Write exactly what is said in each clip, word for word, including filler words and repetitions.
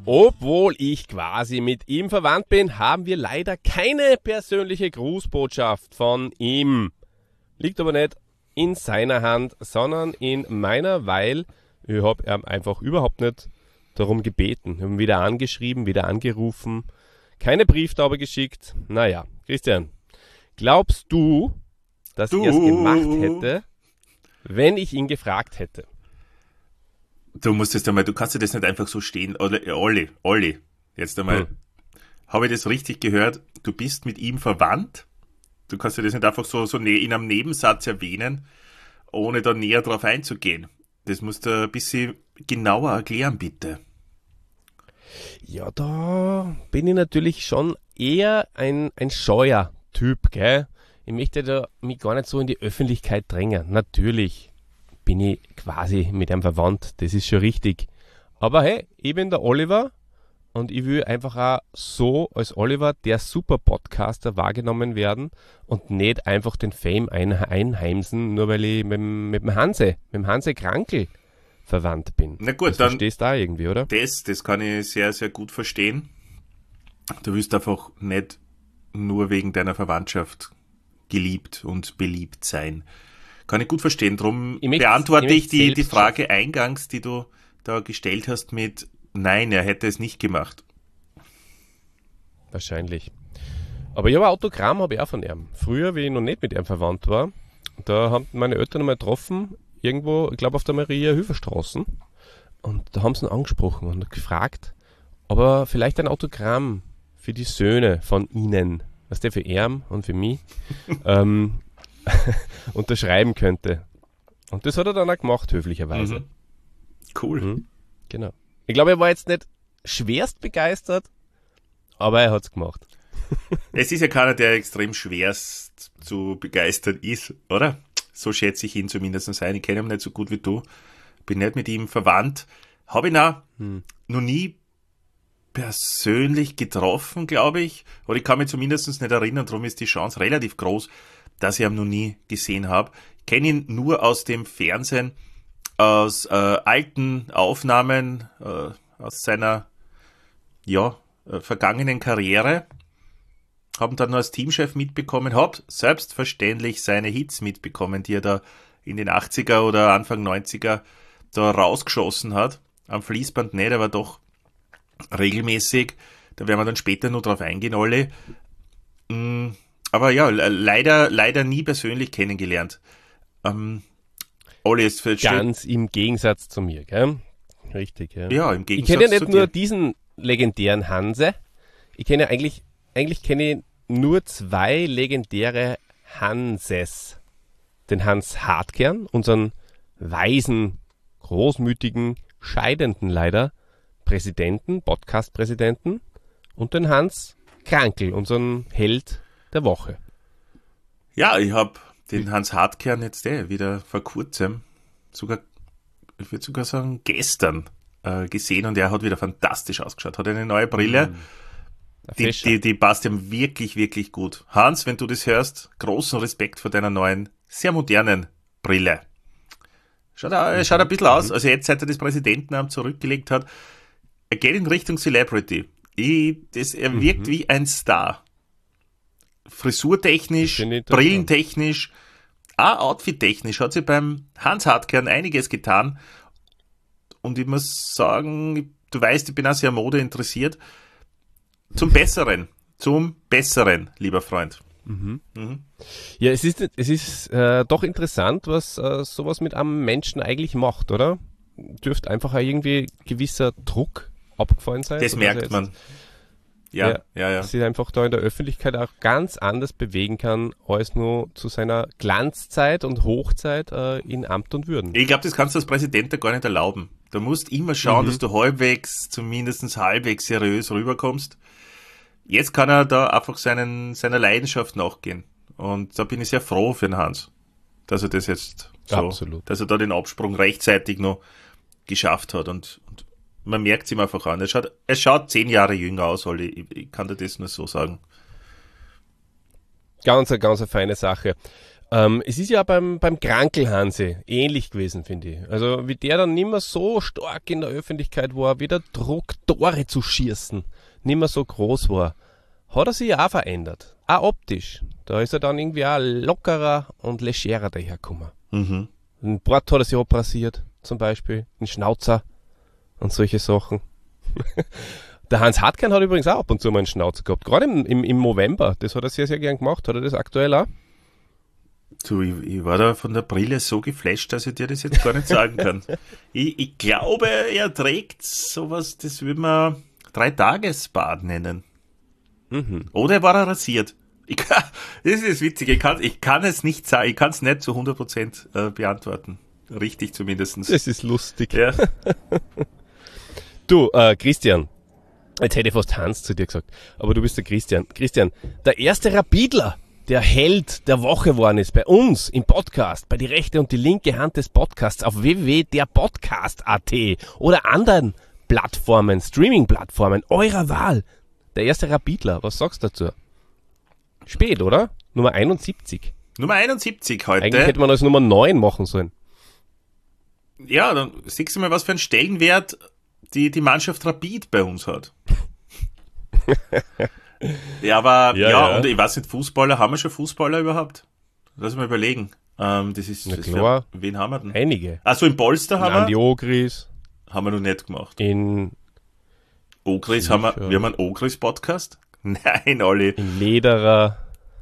Obwohl ich quasi mit ihm verwandt bin, haben wir leider keine persönliche Grußbotschaft von ihm. Liegt aber nicht in seiner Hand, sondern in meiner, weil ich habe ihm einfach überhaupt nicht darum gebeten. Wir haben wieder angeschrieben, wieder angerufen, keine Brieftaube geschickt. Naja, Christian, glaubst du, dass Du. er es gemacht hätte, wenn ich ihn gefragt hätte? Du musst jetzt einmal, du kannst dir das nicht einfach so stehen. Olli, Olli, Olli, jetzt einmal. Hm. Habe ich das richtig gehört? Du bist mit ihm verwandt? Du kannst dir das nicht einfach so, so ne- in einem Nebensatz erwähnen, ohne da näher drauf einzugehen. Das musst du ein bisschen genauer erklären, bitte. Ja, da bin ich natürlich schon eher ein, ein scheuer Typ, gell? Ich möchte da mich gar nicht so in die Öffentlichkeit drängen. Natürlich bin ich quasi mit einem verwandt, das ist schon richtig. Aber hey, ich bin der Oliver und ich will einfach auch so als Oliver, der Super-Podcaster, wahrgenommen werden und nicht einfach den Fame ein, einheimsen, nur weil ich mit, dem- mit dem Hanse, mit dem Hanse Krankel verwandt bin. Na gut, das dann- verstehst du auch irgendwie, oder? Das, das kann ich sehr, sehr gut verstehen. Du wirst einfach nicht nur wegen deiner Verwandtschaft geliebt und beliebt sein. Kann ich gut verstehen. Drum Ich möchte- beantworte ich ich möchte die, die selbst Frage eingangs, die du da gestellt hast mit Nein, er hätte es nicht gemacht. Wahrscheinlich. Aber ich habe ein Autogramm habe ich auch von ihm. Früher, wie ich noch nicht mit ihm verwandt war, da haben meine Eltern mal getroffen, irgendwo, ich glaube auf der Maria-Hilfer-Straße. Und da haben sie ihn angesprochen und gefragt, ob er vielleicht ein Autogramm für die Söhne von ihnen, was der für ihn und für mich, ähm, unterschreiben könnte. Und das hat er dann auch gemacht, höflicherweise. Mhm. Cool. Mhm. Genau. Ich glaube, er war jetzt nicht schwerst begeistert, aber er hat es gemacht. Es ist ja keiner, der extrem schwerst zu begeistern ist, oder? So schätze ich ihn zumindest ein. Ich kenne ihn nicht so gut wie du. Bin nicht mit ihm verwandt. Habe ihn auch Hm. noch nie persönlich getroffen, glaube ich. Oder ich kann mich zumindest nicht erinnern, darum ist die Chance relativ groß, dass ich ihn noch nie gesehen habe. Ich kenne ihn nur aus dem Fernsehen, aus äh, alten Aufnahmen, äh, aus seiner ja, äh, vergangenen Karriere. Haben dann noch als Teamchef mitbekommen, hab selbstverständlich seine Hits mitbekommen, die er da in den achtziger oder Anfang neunziger da rausgeschossen hat. Am Fließband nicht, aber doch regelmäßig. Da werden wir dann später noch drauf eingehen, alle. Mm, Aber ja, le- leider, leider nie persönlich kennengelernt. Ähm, Olli ist für Ganz im Gegensatz zu mir, gell? Richtig, ja. Ja, im Ich Gegensatz kenne ja nicht zu nur dir. diesen legendären Hanse. Ich kenne ja eigentlich, eigentlich kenne ich nur zwei legendäre Hanses. Den Hans Hartkern, unseren weisen, großmütigen, scheidenden leider Präsidenten, Podcast-Präsidenten, und den Hans Krankel, unseren Held der Woche. Ja, ich habe den Hans Hartkern jetzt eh wieder vor kurzem, sogar, ich würde sogar sagen gestern, äh, gesehen und er hat wieder fantastisch ausgeschaut. Hat eine neue Brille, Der die, Fischer. die, die passt ihm wirklich, wirklich gut. Hans, wenn du das hörst, großen Respekt vor deiner neuen, sehr modernen Brille. Schaut, er schaut ein bisschen aus, also jetzt, seit er das Präsidentenamt zurückgelegt hat, er geht in Richtung Celebrity. Ich, das, er wirkt wie ein Star. Frisurtechnisch, Das finde ich interessant. brillentechnisch, auch outfittechnisch hat sich beim Hans Hartkern einiges getan. Und ich muss sagen, du weißt, ich bin auch sehr Mode interessiert. Zum Besseren, zum Besseren, lieber Freund. Ja, es ist, es ist äh, doch interessant, was äh, sowas mit einem Menschen eigentlich macht, oder? Dürfte einfach auch irgendwie gewisser Druck abgefallen sein. Das sodass merkt er jetzt, man. Ja, ja, ja. sich einfach da in der Öffentlichkeit auch ganz anders bewegen kann, als nur zu seiner Glanzzeit und Hochzeit äh, in Amt und Würden. Ich glaube, das kannst du als Präsident ja gar nicht erlauben. Du musst immer schauen, Mhm. dass du halbwegs, zumindest halbwegs seriös rüberkommst. Jetzt kann er da einfach seinen, seiner Leidenschaft nachgehen. Und da bin ich sehr froh für den Hans, dass er das jetzt so, Absolut. dass er da den Absprung rechtzeitig noch geschafft hat. Und, und man merkt es ihm einfach an. Er schaut, er schaut zehn Jahre jünger aus, Olli. Ich, ich kann dir das nur so sagen. Ganz, eine ganz eine feine Sache. Ähm, es ist ja beim, beim Krankelhanse ähnlich gewesen, finde ich. Also wie der dann nicht mehr so stark in der Öffentlichkeit war, wie der Druck, Tore zu schießen, nicht mehr so groß war, hat er sich auch verändert. Auch optisch. Da ist er dann irgendwie auch lockerer und legerer dahergekommen. Mhm. Ein Bart hat er sich abrasiert, zum Beispiel. Ein Schnauzer und solche Sachen. Der Hans Hartkein hat übrigens auch ab und zu mal einen Schnauzer gehabt. Gerade im, im, im November. Das hat er sehr, sehr gern gemacht. Hat er das aktuell auch? Du, ich, ich war da von der Brille so geflasht, dass ich dir das jetzt gar nicht sagen kann. ich, ich glaube, er trägt sowas, das würde man Drei-Tages-Bad nennen. Mhm. Oder war er rasiert? Ich kann, das ist witzig, ich kann, ich kann es nicht sagen, ich kann es nicht zu hundert Prozent äh, beantworten. Richtig zumindest. Das ist lustig. Ja. Du, äh, Christian, jetzt hätte ich fast Hans zu dir gesagt, aber du bist der Christian. Christian, der erste Rapidler, der Held der Woche geworden ist bei uns im Podcast, bei die rechte und die linke Hand des Podcasts auf w w w punkt der podcast punkt a t oder anderen Plattformen, Streaming-Plattformen eurer Wahl. Der erste Rapidler, was sagst du dazu? Spät, oder? Nummer einundsiebzig. Nummer einundsiebzig heute. Eigentlich hätte man als Nummer neun machen sollen. Ja, dann siehst du mal, was für einen Stellenwert die, die Mannschaft Rapid bei uns hat. Ja, aber, Ja, ja, ja. und ich weiß nicht, Fußballer, haben wir schon Fußballer überhaupt? Lass mal überlegen. Ähm, das ist, Na das klar. wär, wen haben wir denn? Einige. Achso, in Polster haben Andi wir, Ogris, haben wir noch nicht gemacht. in, Ogris haben wir, Sicher. wir haben einen Ogris-Podcast? Nein, Olli. in Lederer,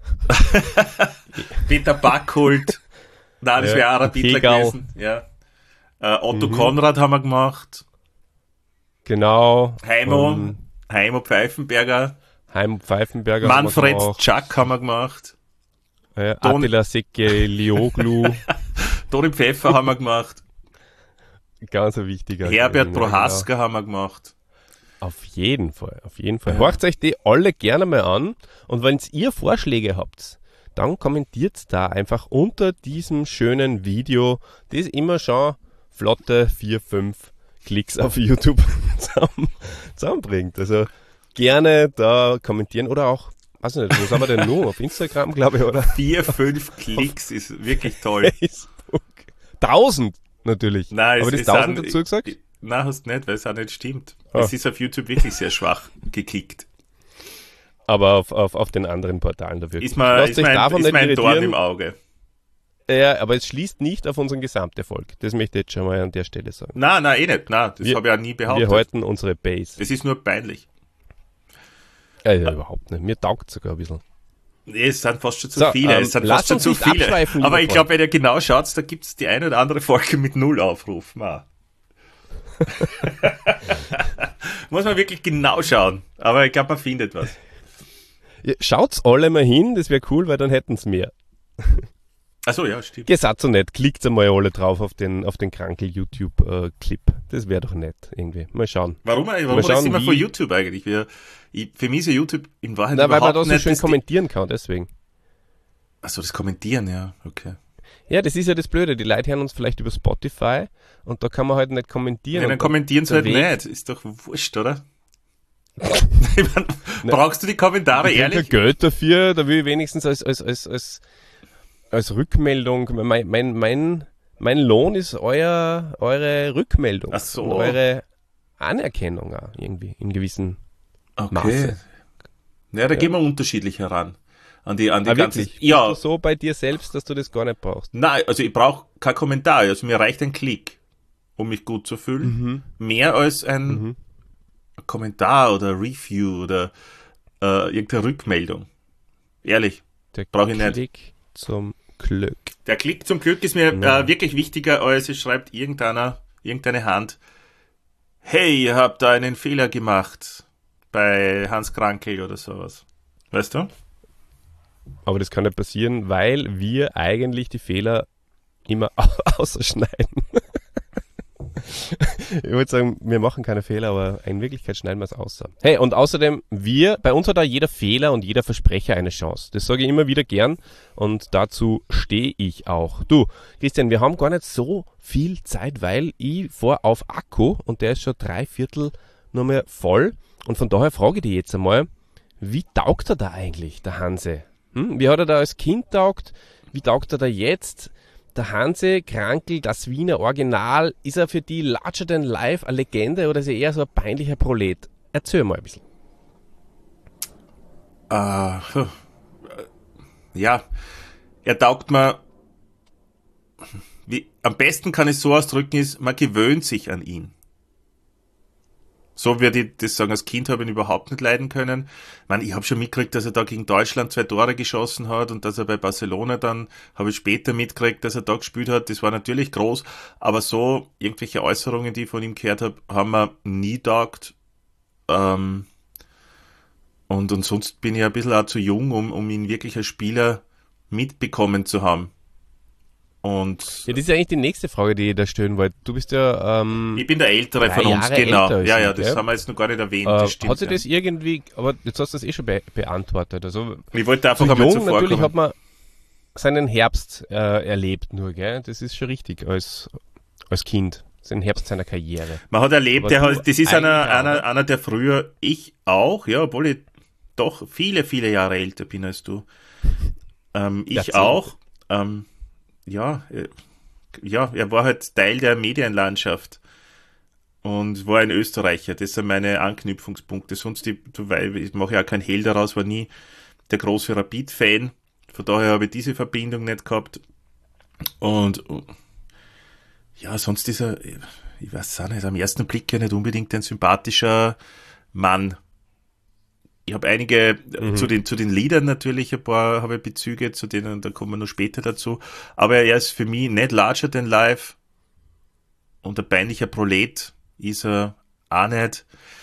Peter Backholt. Nein, das Ja, wäre auch ein Rapidler Hegel. gewesen. Ja. Äh, Otto Mhm. Konrad haben wir gemacht. genau. Heimo, Und Heimo Pfeifenberger. Heim Pfeifenberger. Manfred haben wir gemacht. Chuck haben wir gemacht. Äh, Don- Attila Sekelioglu. Toni Pfeffer haben wir gemacht. Ganz ein wichtiger. Herbert gewesen, ja, Prohaska haben wir gemacht. genau. Auf jeden Fall, auf jeden Fall. Ja. Horcht euch die alle gerne mal an. Und wenn ihr Vorschläge habt, dann kommentiert da einfach unter diesem schönen Video, das immer schon flotte vier, fünf Klicks auf YouTube zusammen, zusammenbringt. Also gerne da kommentieren oder auch, weiß nicht, wo sind wir denn nur? Auf Instagram, glaube ich, oder? Vier, fünf Klicks ist wirklich toll. Facebook. Tausend natürlich. Nein, Aber es das ist tausend an- dazu gesagt? ich- Nein, hast nicht, weil es auch nicht stimmt. Ah. Es ist auf YouTube wirklich sehr schwach gekickt. Aber auf, auf, auf den anderen Portalen dafür. Ist mir, Lasst ist euch mein, davon ist nicht mein Dorn irritieren. im Auge. Ja, aber es schließt nicht auf unseren Gesamterfolg. Das möchte ich jetzt schon mal an der Stelle sagen. Nein, nein, eh nicht. Nein, das Wir- habe ich auch nie behauptet. Wir halten unsere Base. Das ist nur peinlich. Ja, ja, überhaupt nicht. Mir taugt sogar ein bisschen. Nee, es sind fast schon zu So, viele. ähm, es sind lass fast schon uns zu nicht viele. abschweifen, Aber lieber ich glaube, wenn ihr genau schaut, da gibt es die eine oder andere Folge mit null Aufrufen. auch. Muss man wirklich genau schauen. Aber ich glaube, man findet was. Ja, schaut's alle mal hin, das wäre cool, weil dann hätten's mehr. Achso, ja, stimmt. Gesagt so nett, klickt einmal alle drauf auf den, auf den krankel YouTube-Clip. Das wäre doch nett, irgendwie. Mal schauen. Warum, warum Mal das schauen, immer wie- von YouTube eigentlich? Wir, ich, für mich ist ja YouTube in Wahrheit Na, weil man überhaupt da so nicht schön das- kommentieren kann, deswegen. Achso, das Kommentieren, ja, okay. Ja, das ist ja das Blöde. Die Leute hören uns vielleicht über Spotify und da kann man halt nicht kommentieren. Ja, dann Und kommentieren sie der halt Weg- nicht. Ist doch wurscht, oder? Ich mein, brauchst du die Kommentare ich krieg ehrlich? kein Geld dafür, da will ich wenigstens als, als, als, als, als Rückmeldung, mein, mein, mein, mein Lohn ist euer, eure Rückmeldung. Ach so. Und eure Anerkennung auch irgendwie, in gewissen Okay. Maße. Ja, da gehen wir unterschiedlich heran. An die, an die Ah, ganze, wirklich? ja, Bist du so bei dir selbst, dass du das gar nicht brauchst? nein, also ich brauche kein Kommentar, also mir reicht ein Klick, um mich gut zu fühlen. Mehr als ein Mhm. Kommentar oder Review oder äh, irgendeine Rückmeldung. Ehrlich, Der Brauch ich nicht. Klick zum Glück. der Klick zum Glück ist mir Ja. äh, wirklich wichtiger, als es schreibt irgendeiner, irgendeine Hand, hey, ihr habt da einen Fehler gemacht bei Hans Krankel oder sowas. Weißt du? Aber das kann nicht passieren, weil wir eigentlich die Fehler immer ausschneiden. Ich würde sagen, wir machen keine Fehler, aber in Wirklichkeit schneiden wir es aus. Hey, und außerdem, wir, bei uns hat da jeder Fehler und jeder Versprecher eine Chance. Das sage ich immer wieder gern und dazu stehe ich auch. Du, Christian, wir haben gar nicht so viel Zeit, weil ich fahr auf Akku und der ist schon drei Viertel nur mehr voll. Und von daher frage ich dich jetzt einmal, wie taugt er da eigentlich, der Hanse? Hm? Wie hat er da als Kind taugt? Wie taugt er da jetzt? Der Hansi Krankl, das Wiener Original, ist er für die larger than life eine Legende oder ist er eher so ein peinlicher Prolet? Erzähl mal ein bisschen. Uh, ja, er taugt mir, wie, am besten kann ich so ausdrücken, ist, man gewöhnt sich an ihn. So würde ich das sagen, als Kind habe ich ihn überhaupt nicht leiden können. Ich meine, ich habe schon mitgekriegt, dass er da gegen Deutschland zwei Tore geschossen hat und dass er bei Barcelona dann, habe ich später mitgekriegt, dass er da gespielt hat. Das war natürlich groß, aber so irgendwelche Äußerungen, die ich von ihm gehört habe, haben mir nie taugt. Ähm, und, und sonst bin ich ein bisschen auch zu jung, um, um ihn wirklich als Spieler mitbekommen zu haben. Und ja, das ist ja eigentlich die nächste Frage, die ich da stellen wollte. Du bist ja ähm, ich bin der Ältere von uns, Jahre genau. älter als Ja, ja, ich, das gell? haben wir jetzt noch gar nicht erwähnt. Äh, das stimmt, hat sich ja. das irgendwie, aber jetzt hast du das eh schon be beantwortet. Also Ich wollte einfach zu einmal jung zuvor natürlich kommen. hat man seinen Herbst äh, erlebt nur, gell? Das ist schon richtig als, als Kind. Den Herbst seiner Karriere. Man hat erlebt, Aber der du hat, das ist einer, eigentlich auch, einer, oder? einer, der früher, ich auch, ja, obwohl ich doch viele, viele Jahre älter bin als du. Ähm, ich Jahrzehnte. auch. Ähm, ja, äh, ja, er war halt Teil der Medienlandschaft und war ein Österreicher. Das sind meine Anknüpfungspunkte. Sonst, die, du, weil ich mache ja auch keinen Hehl daraus, war nie der große Rapid-Fan. Von daher habe ich diese Verbindung nicht gehabt. Und ja, sonst ist er, ich weiß auch nicht, am ersten Blick ja nicht unbedingt ein sympathischer Mann. Ich habe einige, mhm. zu den, zu den Liedern natürlich ein paar, habe ich Bezüge, zu denen, da kommen wir noch später dazu. Aber er ist für mich nicht larger than life und ein peinlicher Prolet ist er auch nicht.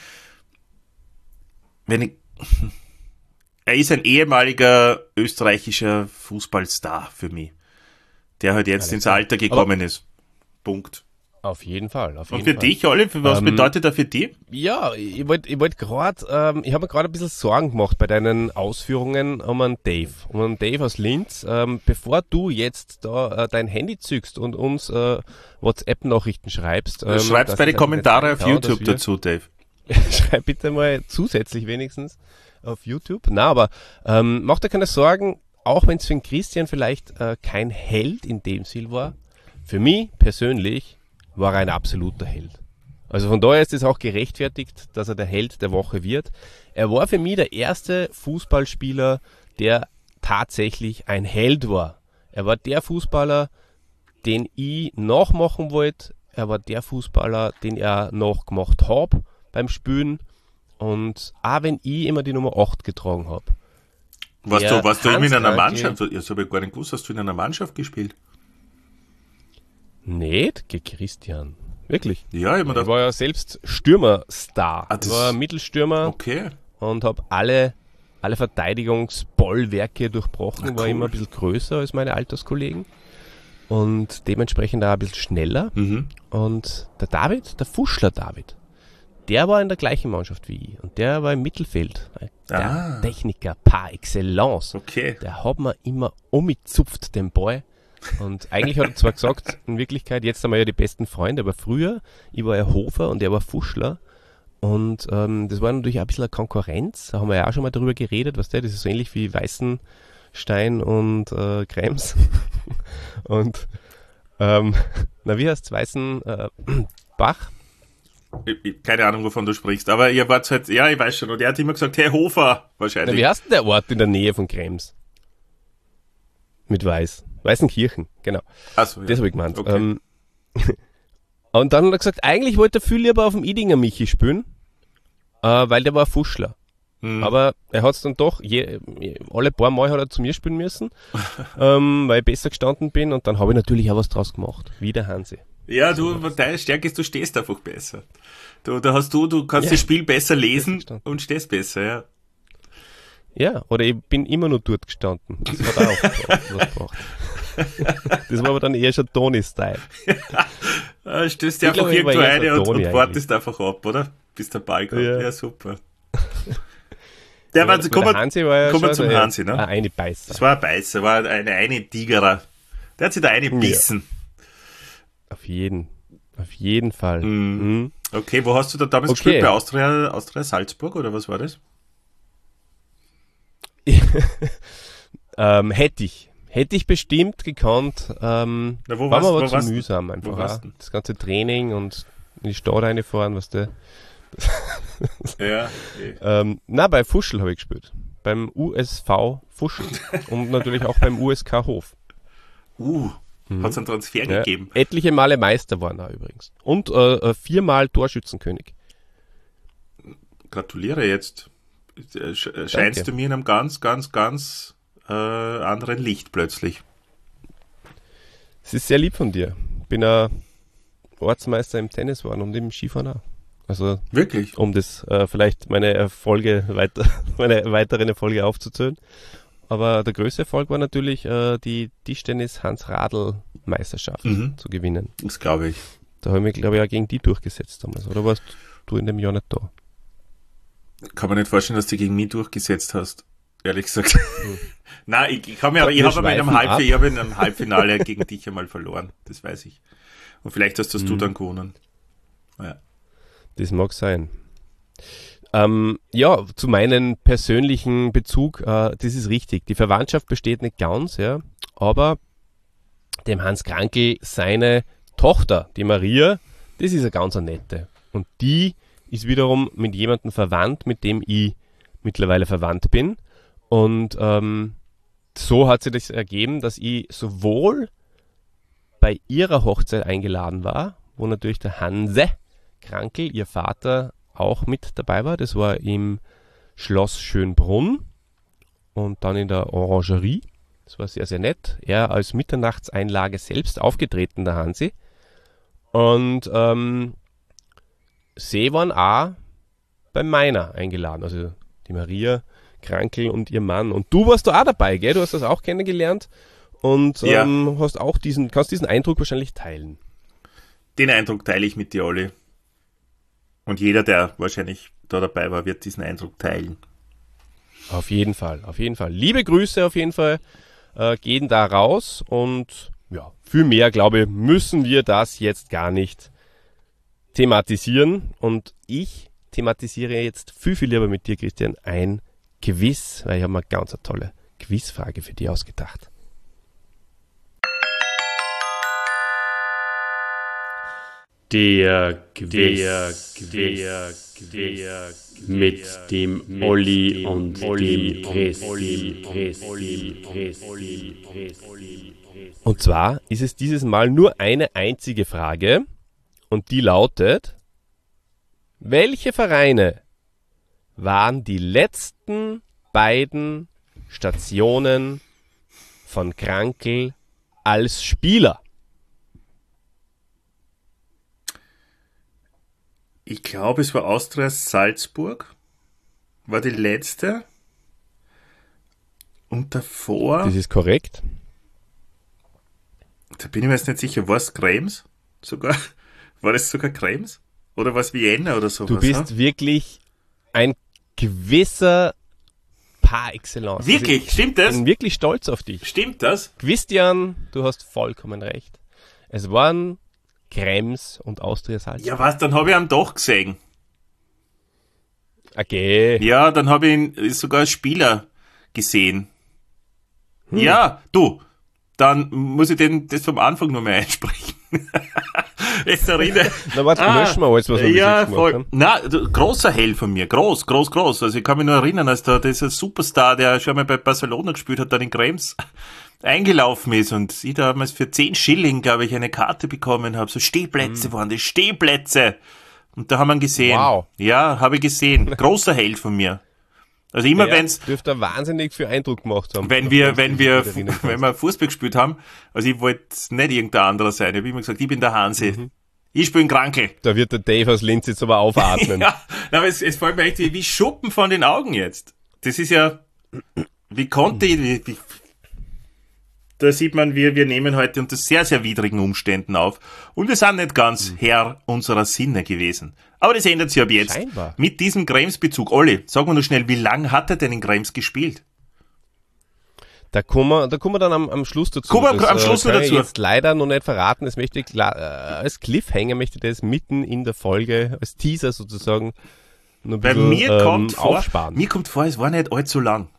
Wenn ich, er ist ein ehemaliger österreichischer Fußballstar für mich, der halt jetzt Alles ins klar. Alter gekommen Aber ist. Punkt. Auf jeden Fall. Auf Und jeden für Fall. dich, Oliver, was Ähm, bedeutet er für dich? Ja, ich wollte ich wollt gerade, ähm, ich habe mir gerade ein bisschen Sorgen gemacht bei deinen Ausführungen um einen Dave, um einen Dave aus Linz. Ähm, bevor du jetzt da äh, dein Handy zückst und uns äh, WhatsApp-Nachrichten schreibst. Ähm, Schreib's dass bei ich den einfach Kommentaren nicht auf reinschaue, YouTube dass wir- dazu, Dave. Schreib bitte mal zusätzlich wenigstens auf YouTube. Na, aber ähm, mach dir keine Sorgen, auch wenn es für den Christian vielleicht äh, kein Held in dem Sinn war. Für mich persönlich war er ein absoluter Held. Also von daher ist es auch gerechtfertigt, dass er der Held der Woche wird. Er war für mich der erste Fußballspieler, der tatsächlich ein Held war. Er war der Fußballer, den ich nachmachen wollte. Er war der Fußballer, den er nachgemacht habe beim Spielen. Und auch wenn ich immer die Nummer acht getragen habe. Warst Der du, warst du eben in einer Hans Mannschaft? Das habe ich gar nicht gewusst, hast du in einer Mannschaft gespielt? Nicht, geh Christian. Wirklich. Ja, ich hab mir Ich gedacht, war ja selbst Stürmerstar. Ah, ich das- war Mittelstürmer okay. und habe alle, alle Verteidigungsbollwerke durchbrochen. Ah, War cool. immer ein bisschen größer als meine Alterskollegen. Und dementsprechend auch ein bisschen schneller. Mhm. Und der David, der Fuschler David, der war in der gleichen Mannschaft wie ich. Und der war im Mittelfeld. Der Ah. Techniker par excellence. Okay. Der hat mir immer umgezupft, den Ball. Und eigentlich hat er zwar gesagt, in Wirklichkeit, jetzt sind wir ja die besten Freunde, aber früher, ich war ja Hofer und er war Fuschler. Und ähm, das war natürlich auch ein bisschen eine Konkurrenz. Da haben wir ja auch schon mal darüber geredet, was der, das ist so ähnlich wie Weißenstein und äh, Krems. und ähm, na, wie heißt es? Weißen äh, Bach? Ich, ich, keine Ahnung, wovon du sprichst, aber ihr wart halt, ja, ich weiß schon, und er hat immer gesagt, Herr Hofer, Na, wahrscheinlich. wie heißt denn der Ort in der Nähe von Krems? Mit Weiß. Weißenkirchen, genau. Achso, ja. Das habe ich gemeint. Okay. Ähm, und dann hat er gesagt, eigentlich wollte er viel lieber auf dem Idinger Michi spielen, äh, weil der war Fuschler. Hm. Aber er hat es dann doch, je, je, alle paar Mal hat er zu mir spielen müssen, ähm, weil ich besser gestanden bin und dann habe ich natürlich auch was draus gemacht. Wie der Hansi. Ja, du, deine Stärke ist, du stehst einfach besser. Du, da hast du, du kannst Ja. das Spiel besser lesen verstanden. und stehst besser, ja. Ja, oder ich bin immer nur dort gestanden. Das hat auch was gebracht. Das war aber dann eher schon Tony-Style. Ah, stößt dir Ich einfach glaube, ich war irgendwo eher so eine und, Toni und wartest einfach ab, oder? Bis der Ball kommt. Ja, Ja. super. Der war, Aber kommen der wir, Hansi war ja kommen wir schon zum so Hansi, ne? Ein eine Beißer. das war ein Beißer, war eine, eine Tigerer. Der hat sich da eine bissen. Auf jeden. Auf jeden Fall. Mhm. Mhm. Okay, wo hast du da damals Okay. gespielt? Bei Austria, Austria Salzburg, oder was war das? ähm, hätte ich. Hätte ich bestimmt gekonnt, ähm, Na, wo war warst- mir aber wo zu warst du? mühsam Wo einfach. warst Auch. du? Das ganze Training und in die Stadt reinfahren, was der. Ja. Ähm, na, bei Fuschl habe ich gespielt. Beim U S V Fuschl und natürlich auch beim U S K Hof. Uh, hat es einen Transfer Ja, gegeben. etliche Male Meister waren da übrigens. Und äh, äh, viermal Torschützenkönig. Gratuliere jetzt. Äh, sch- äh, Scheinst Danke. du mir in einem ganz, ganz, ganz äh, anderen Licht plötzlich. Es ist sehr lieb von dir. Bin ja Ortsmeister im Tennis geworden und im Skifahren auch. Also, Wirklich? um das äh, vielleicht meine Erfolge weiter, meine weiteren Erfolge aufzuzählen. Aber der größte Erfolg war natürlich äh, die Tischtennis-Hans-Radl-Meisterschaft Mhm. zu gewinnen. Das glaube ich. Da habe ich mich, glaube ich, auch gegen die durchgesetzt damals. Oder warst du in dem Jahr nicht da? Kann man nicht vorstellen, dass du gegen mich durchgesetzt hast. Ehrlich gesagt. Nein, ich, ich kann mir, ich Wir habe aber in einem, schweifen Halbf- ab. ich habe in einem Halbfinale gegen dich einmal verloren. Das weiß ich. Und vielleicht hast das du Mhm. dann gewonnen. Ja. Das mag sein. Ähm, ja, zu meinem persönlichen Bezug, äh, das ist richtig. Die Verwandtschaft besteht nicht ganz, ja, aber dem Hans Krankl seine Tochter, die Maria, das ist eine ganz eine nette. Und die ist wiederum mit jemandem verwandt, mit dem ich mittlerweile verwandt bin. Und ähm, so hat sich das ergeben, dass ich sowohl bei ihrer Hochzeit eingeladen war, wo natürlich der Hanse Krankl, ihr Vater, auch mit dabei war. Das war im Schloss Schönbrunn und dann in der Orangerie. Das war sehr, sehr nett. Er als Mitternachtseinlage selbst aufgetreten, der Hansi. Und ähm, sie waren auch bei meiner eingeladen. Also die Maria Krankl und ihr Mann. Und du warst da auch dabei, gell? Du hast das auch kennengelernt und Ja. ähm, hast auch diesen, kannst diesen Eindruck wahrscheinlich teilen. Den Eindruck teile ich mit dir, Olli. Und jeder, der wahrscheinlich da dabei war, wird diesen Eindruck teilen. Auf jeden Fall, auf jeden Fall. Liebe Grüße auf jeden Fall äh, gehen da raus und ja, viel mehr, glaube ich, müssen wir das jetzt gar nicht thematisieren. Und ich thematisiere jetzt viel, viel lieber mit dir, Christian, ein Quiz, weil ich habe mir ganz eine tolle Quizfrage für dich ausgedacht. Der Quiz, der Quiz, mit dem Olli und dem Christi. Und zwar ist es dieses Mal nur eine einzige Frage und die lautet: Welche Vereine waren die letzten beiden Stationen von Krankl als Spieler? Ich glaube, es war Austria Salzburg. War die letzte. Und davor, Das ist korrekt. da bin ich mir jetzt nicht sicher, war es Krems? Sogar? War das sogar Krems? Oder war es Vienna oder sowas? Du bist wirklich ein gewisser par excellence. Wirklich? Stimmt Ich das? bin wirklich stolz auf dich. Stimmt das? Christian, du hast vollkommen recht. Es waren Krems und Austria Salzburg. Ja, was? Dann habe ich ihn doch gesehen. Okay. Ja, dann habe ich ihn sogar als Spieler gesehen. Hm. Ja, du, dann muss ich den das vom Anfang nur mehr einsprechen. Jetzt erinnere Na warte, Ah, löschen wir alles, was wir bis ja, jetzt gemacht voll. haben. Na, du, großer Held von mir, groß, groß, groß. Also ich kann mich nur erinnern, als da dieser Superstar, der schon mal bei Barcelona gespielt hat, dann in Krems eingelaufen ist und ich damals für zehn Schilling, glaube ich, eine Karte bekommen habe. So Stehplätze waren das, Stehplätze. Und da haben wir ihn gesehen. Wow. Ja, habe ich gesehen. Großer Held von mir. Also immer Ja, wenn's, dürfte wahnsinnig viel Eindruck gemacht haben. wenn wir, wenn wir, Gut erinnern kannst. wenn wir Fußball gespielt haben, also ich wollte nicht irgendein anderer sein. Ich habe immer gesagt, ich bin der Hansi. Mhm. Ich spiele Krankl. Da wird der Dave aus Linz jetzt aber aufatmen. Ja, aber es, es fällt mir echt wie, wie Schuppen von den Augen jetzt. Das ist ja, wie konnte ich, wie, wie, da sieht man, wir, wir nehmen heute unter sehr, sehr widrigen Umständen auf. Und wir sind nicht ganz Herr unserer Sinne gewesen. Aber das ändert sich ab jetzt. Scheinbar. Mit diesem Krems-Bezug. Olli, sag mal nur schnell, wie lange hat er denn in Krems gespielt? Da kommen wir, da kommen wir dann am, am Schluss dazu. Kommen wir Das, am Schluss kann noch ich dazu. jetzt leider noch nicht verraten. Das möchte ich klar, äh, als Cliffhanger möchte ich das mitten in der Folge, als Teaser sozusagen, noch ein Bei bisschen mir ähm, kommt vor, aufsparen. mir kommt vor, es war nicht allzu lang.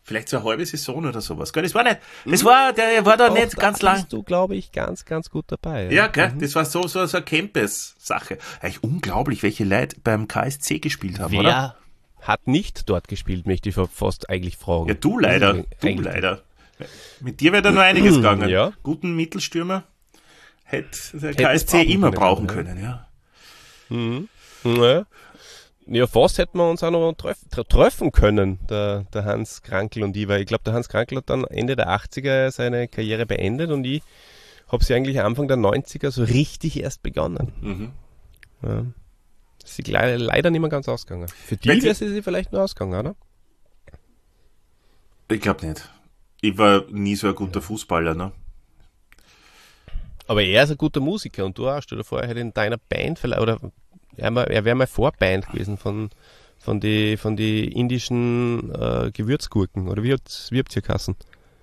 Vielleicht so eine halbe Saison oder sowas. Gell? Das war nicht, das war, der war da Doch, nicht da ganz lang. bist du, glaube ich, ganz, ganz gut dabei. Ja, gell? Das war so, so, so eine Campus-Sache. Eigentlich unglaublich, welche Leute beim K S C gespielt haben, Wer oder? hat nicht dort gespielt, möchte ich fast eigentlich fragen. Ja, du leider. Also, Du eigentlich- leider. Mit dir wäre da noch einiges gegangen. Ja. Guten Mittelstürmer hätte der Hätte K S C brauchen immer können, brauchen ja. können, ja. Mhm. Ja. Ja, fast hätten wir uns auch noch treff, tre- treffen können, der, der Hans Krankl und ich, weil ich glaube, der Hans Krankl hat dann Ende der achtziger seine Karriere beendet und ich habe sie eigentlich Anfang der neunziger so richtig erst begonnen. Mhm. Ja. Das ist le leider nicht mehr ganz ausgegangen. Für die Wenn sie- wäre sie sie vielleicht nur ausgegangen, oder? Ich glaube nicht. Ich war nie so ein guter Fußballer, ne? Aber er ist ein guter Musiker und du auch. Stell dir vor, er hätte in deiner Band vielleicht, oder er, mal- er wäre mal Vorband gewesen von, von die, von die indischen äh, Gewürzgurken. Oder wie habt, wie habt ihr Kassen?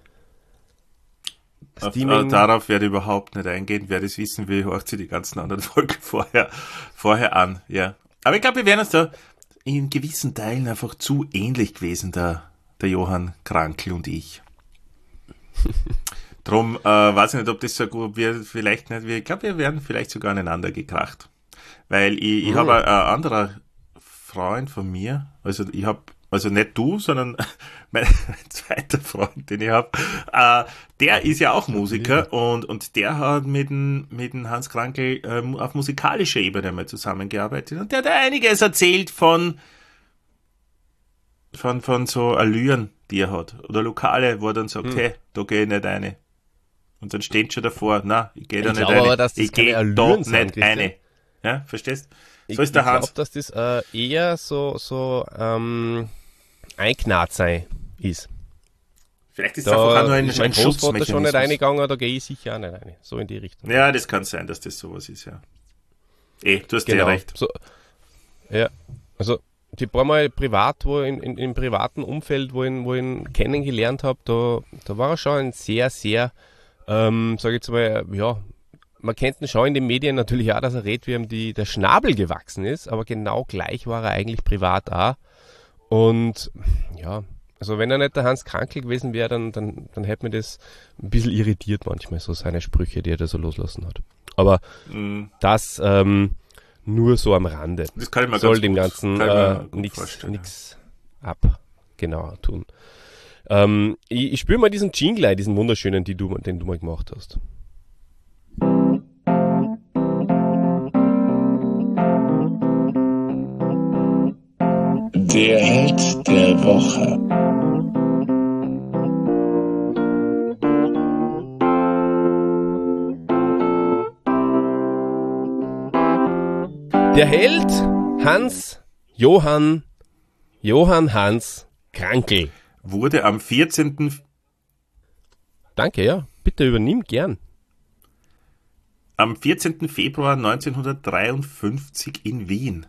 Auf, Steaming- äh, darauf werde ich überhaupt nicht eingehen. Wer das wissen will, hört sich die ganzen anderen Folgen vorher, vorher an. Ja. Aber ich glaube, wir wären uns da in gewissen Teilen einfach zu ähnlich gewesen, der, der Johann Krankl und ich. Drum äh, weiß ich nicht, ob das so gut wir vielleicht nicht. Ich glaube, wir wären vielleicht sogar aneinander gekracht. Weil ich, ich Mhm. habe ein, ein anderer Freund von mir, also ich habe, also nicht du, sondern mein, mein zweiter Freund, den ich habe, äh, der ist ja auch Musiker und, und der hat mit dem, mit dem Hans Krankl ähm, auf musikalischer Ebene mal zusammengearbeitet und der hat einiges erzählt von, von, von so Allüren, die er hat. Oder Lokale, wo er dann sagt, Hm. hey, da gehe ich nicht rein. Und dann steht schon davor, na, ich gehe da Ich nicht glaube rein. aber, dass das ich keine gehe da Allüren sind, nicht Christian. rein. Ja, verstehst? Ich, So ist der ich Hans. glaube, dass das äh, eher so, so ähm, einknarrt sein ist. Vielleicht ist es einfach auch Da nur ein, ist mein ein Großvater schon nicht Schutzmechanismus. reingegangen, da gehe ich sicher auch nicht rein. So in die Richtung. Ja, das kann sein, dass das sowas ist, ja. Eh, du hast Genau. ja recht. So, ja, also die paar Mal privat, wo in, in, im privaten Umfeld, wo ich, ihn- wo ich ihn kennengelernt habe, da, da war er schon ein sehr, sehr, ähm, sage ich jetzt mal, ja, man kennt ihn schon in den Medien natürlich auch, dass er redet, wie ihm die, der Schnabel gewachsen ist, aber genau gleich war er eigentlich privat auch. Und ja, also wenn er nicht der Hans Krankl gewesen wäre, dann, dann, dann hätte mir das ein bisschen irritiert manchmal, so seine Sprüche, die er da so loslassen hat. Aber Mhm. das ähm, nur so am Rande. Das kann ich mir Soll ganz dem gut, Ganzen kann ich mir äh, gut nichts vorstellen, nix ab genau tun. Ähm, ich ich spüre mal diesen Jingle, ein, diesen wunderschönen, die du, den du mal gemacht hast. Der Held der Woche. Der Held Hans Johann Johann Hans Krankl. ja. Wurde am vierzehnten Danke, ja. Bitte übernimm gern. am vierzehnten Februar neunzehnhundertdreiundfünfzig in Wien.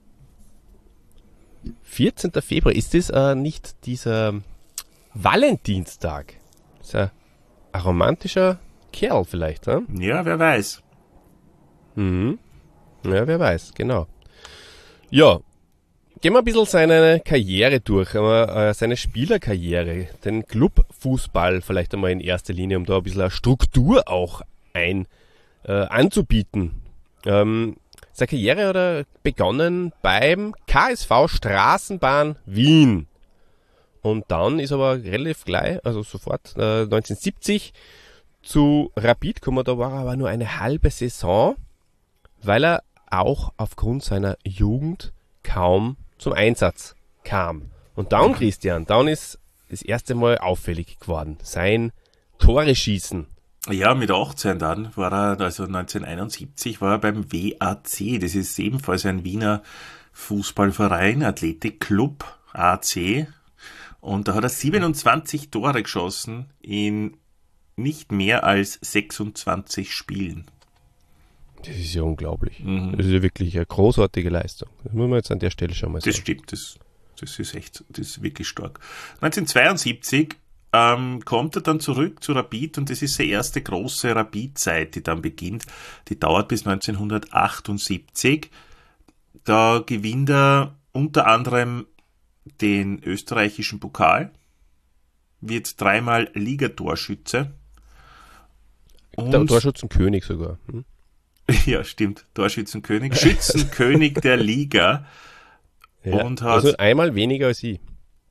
vierzehnter Februar, ist das äh, nicht dieser Valentinstag? Ist ja ein romantischer Kerl vielleicht, ne? Ja, wer weiß. Mhm. Ja, wer weiß, genau. Ja, gehen wir ein bisschen seine Karriere durch, aber, äh, seine Spielerkarriere, den Clubfußball vielleicht einmal in erster Linie, um da ein bisschen eine Struktur auch ein, äh, anzubieten. Ähm, seine Karriere hat er begonnen beim K S V Straßenbahn Wien. Und dann ist aber relativ gleich, also sofort äh, neunzehnhundertsiebzig zu Rapid gekommen, da war er aber nur eine halbe Saison, weil er auch aufgrund seiner Jugend kaum zum Einsatz kam. Und dann, Christian, dann ist das erste Mal auffällig geworden. Sein Tore schießen. Ja, mit achtzehn dann war er, also neunzehnhunderteinundsiebzig war er beim W A C. Das ist ebenfalls ein Wiener Fußballverein, Athletikclub A C. Und da hat er siebenundzwanzig Tore geschossen in nicht mehr als sechsundzwanzig Spielen. Das ist ja unglaublich. Mhm. Das ist ja wirklich eine großartige Leistung. Das muss man jetzt an der Stelle schon mal Das sagen. stimmt, das, das ist echt, das ist wirklich stark. neunzehnhundertzweiundsiebzig ähm, kommt er dann zurück zu Rapid und das ist seine erste große Rapid-Zeit, die dann beginnt. Die dauert bis neunzehnhundertachtundsiebzig. Da gewinnt er unter anderem den österreichischen Pokal wird dreimal Ligatorschütze. Und Der Torschützenkönig sogar. Hm? ja, stimmt. Torschützenkönig. Schützenkönig der Liga. Ja, Und hat, also einmal weniger als ich.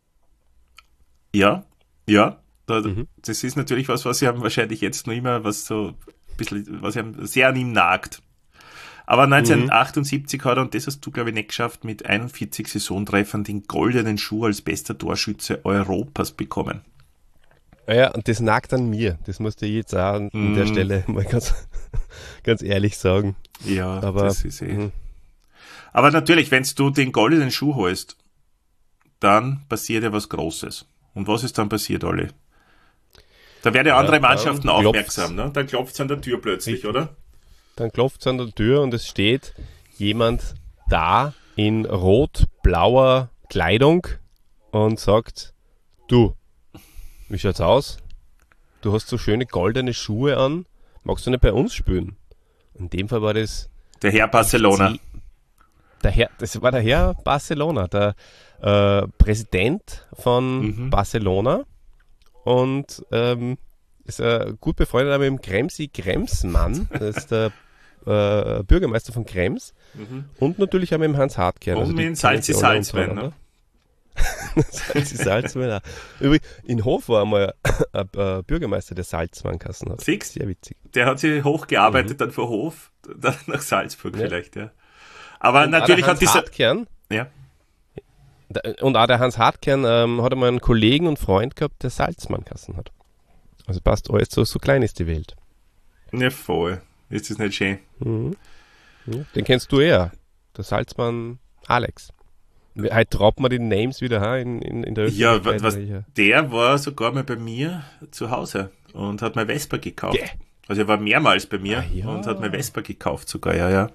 ja, ja. Da, Mhm. Das ist natürlich was, was ihm wahrscheinlich jetzt noch immer, was so ein bisschen, was ihm sehr an ihm nagt. Aber neunzehnhundertachtundsiebzig hat er, und das hast du, glaube ich, nicht geschafft, mit einundvierzig Saisontreffern den goldenen Schuh als bester Torschütze Europas bekommen. Ja, und das nagt an mir. Das musste ich jetzt auch an Mm. der Stelle mal ganz, ganz ehrlich sagen. Ja, Aber, das ist eh. mhm. Aber natürlich, wenn du den goldenen Schuh holst, dann passiert ja was Großes. Und was ist dann passiert, Olli? Da werden ja andere Ja, dann Mannschaften klopft's. aufmerksam, ne? Dann klopft es an der Tür plötzlich, Richtig. oder? Dann klopft es an der Tür und es steht jemand da in rot-blauer Kleidung und sagt, du, wie schaut's aus? Du hast so schöne goldene Schuhe an, magst du nicht bei uns spielen? In dem Fall war das Der Herr Barcelona. Sie- der Herr, das war der Herr Barcelona, der äh, Präsident von Mhm. Barcelona und ähm, ist äh, gut befreundet auch mit dem Kremsi Kremsmann, das ist der äh, Bürgermeister von Krems Mhm. und natürlich auch mit dem Hans Hartkern. Und die mit dem kennen Salzi sich alle Salzwein, untereinander. Salzi Salzwein auch. Übrigens, in Hof war einmal ein äh, Bürgermeister, der Salzweinkassen hat. Fix. Mhm. Sehr witzig. Der hat sich hochgearbeitet dann vor Hof, dann nach Salzburg Ja. vielleicht, ja. Aber Und natürlich auch der hat dieser... Hans Hartkern, Ja. der- und auch der Hans Hartkern ähm, hat einmal einen Kollegen und Freund gehabt, der Salzmannkassen hat. Also passt alles, so, so klein ist die Welt. Ja, voll. Ist das nicht schön? Mhm. Ja, den kennst du eher, der Salzmann Alex. Heute traut man die Names wieder ha, in, in, in der Ja, Öffentlichkeit. was, weil ich, der war sogar mal bei mir zu Hause und hat mir Vespa gekauft. Yeah. Also er war mehrmals bei mir Ah, ja. und hat mir Vespa gekauft sogar, ja, ja.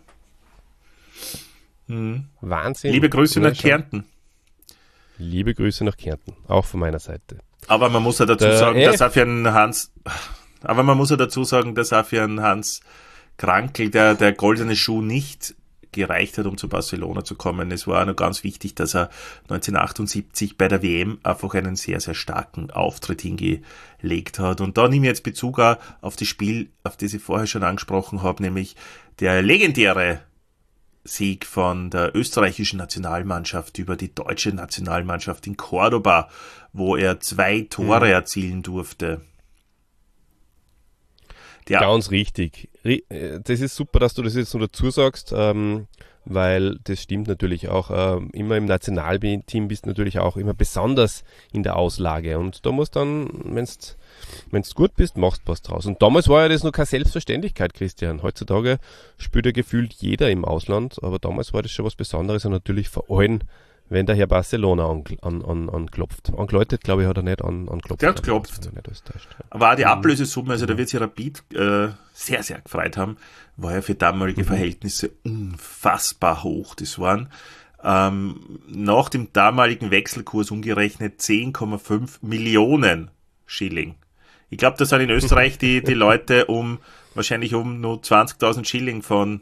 Mhm. Wahnsinn. Liebe Grüße Ja, nach schau. Kärnten. Liebe Grüße nach Kärnten, auch von meiner Seite. Aber man muss ja dazu Der- sagen, eh. dass auch für einen Hans, aber man muss ja dazu sagen, dass auch für einen Hans Krankl der, der goldene Schuh nicht gereicht hat, um zu Barcelona zu kommen. Es war auch noch ganz wichtig, dass er neunzehnhundertachtundsiebzig bei der W M einfach einen sehr, sehr starken Auftritt hingelegt hat. Und da nehme ich jetzt Bezug auch auf das Spiel, auf das ich vorher schon angesprochen habe, nämlich der legendäre Sieg von der österreichischen Nationalmannschaft über die deutsche Nationalmannschaft in Cordoba, wo er zwei Tore erzielen durfte. Der, Ganz richtig. Ri- äh, Das ist super, dass du das jetzt noch dazu sagst, ähm, weil das stimmt natürlich auch. Ähm, immer im Nationalteam bist du natürlich auch immer besonders in der Auslage. Und da musst dann, wenn du gut bist, machst du was draus. Und damals war ja das noch keine Selbstverständlichkeit, Christian. Heutzutage spielt ja gefühlt jeder im Ausland, aber damals war das schon was Besonderes und natürlich vor allem, wenn der Herr Barcelona anklopft. An, an, anklopft. Angeläutet, glaube ich, hat er nicht an, anklopft. Der hat geklopft. Nicht alles täuscht. aber auch die Ablösesumme, also da wird sich Rapid äh, sehr, sehr gefreut haben, war ja für damalige Verhältnisse unfassbar hoch. Das waren ähm, nach dem damaligen Wechselkurs umgerechnet zehn Komma fünf Millionen Schilling. Ich glaube, da sind in Österreich die, die Leute um, wahrscheinlich um nur zwanzigtausend Schilling von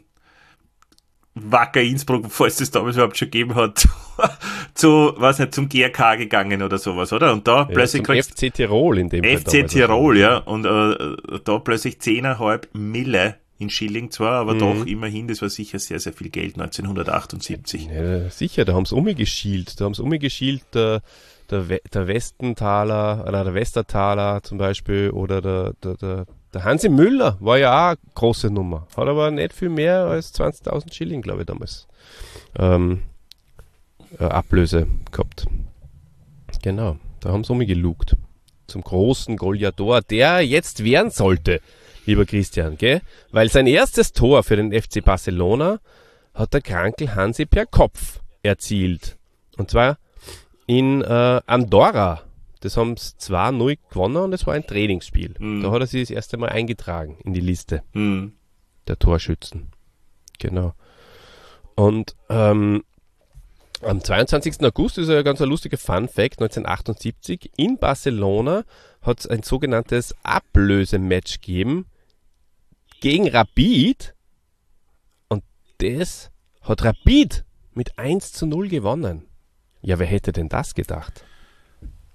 Wacker Innsbruck, falls es damals überhaupt schon gegeben hat, zu, was nicht, zum G R K gegangen oder sowas, oder? Und da Ja, plötzlich zum kriegst F C Tirol in dem Fall. F C damals. Tirol, ja, und äh, da plötzlich zehn Komma fünf Mille in Schilling zwar, aber Mhm. doch immerhin, das war sicher sehr, sehr viel Geld neunzehnhundertachtundsiebzig. Ja, sicher, da haben sie umgeschielt. Da haben sie umgeschielt, der, der, We- der Westenthaler, oder der Westertaler zum Beispiel, oder der, der, der, der Hansi Müller war ja auch eine große Nummer. Hat aber nicht viel mehr als zwanzigtausend Schilling, glaube ich, damals ähm, äh, Ablöse gehabt. Genau, da haben sie umgelugt. Zum großen Goliador, der jetzt werden sollte, lieber Christian, gell? Weil sein erstes Tor für den F C Barcelona hat der Krankl Hansi per Kopf erzielt. Und zwar in äh, Andorra. Das haben sie zwei null gewonnen und es war ein Trainingsspiel. Mhm. Da hat er sich das erste Mal eingetragen in die Liste Hm. der Torschützen. Genau. Und ähm, am zweiundzwanzigsten August ist ein ganz ein lustiger Fun-Fact, neunzehnhundertachtundsiebzig in Barcelona hat es ein sogenanntes Ablösematch gegeben gegen Rapid und das hat Rapid mit eins zu null gewonnen. Ja, wer hätte denn das gedacht?